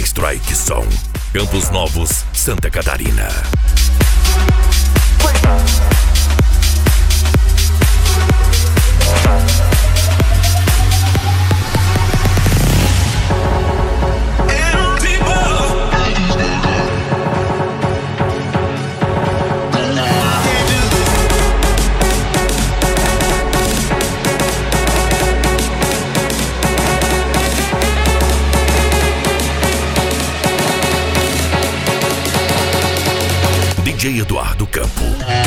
Strike Som, Campos Novos, Santa Catarina. DJ Eduardo Campo.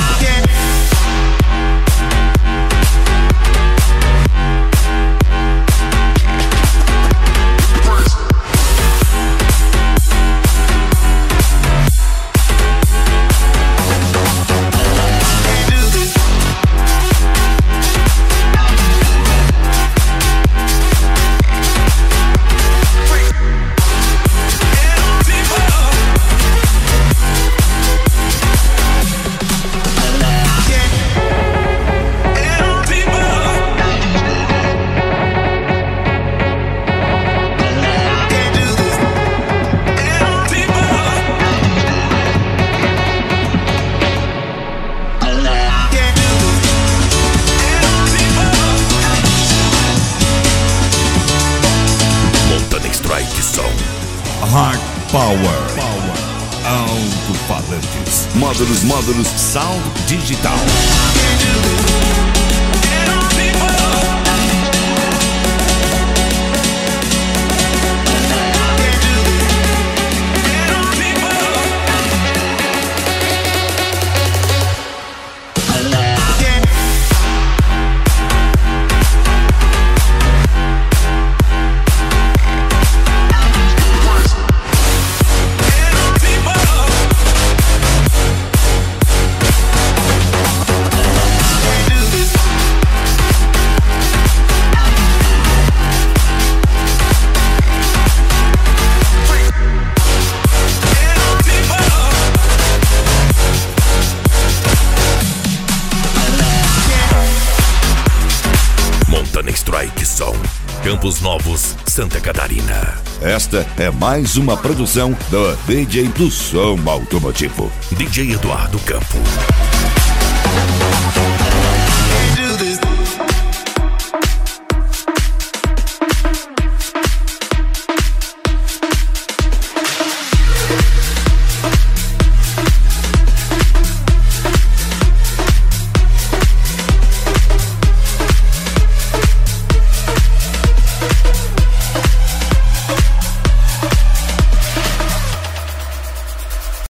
Hard Power. Alto-falantes. Módulos Sound Digital. Strike Som, Campos Novos, Santa Catarina. Esta é mais uma produção do DJ do Som Automotivo. DJ Eduardo Campo.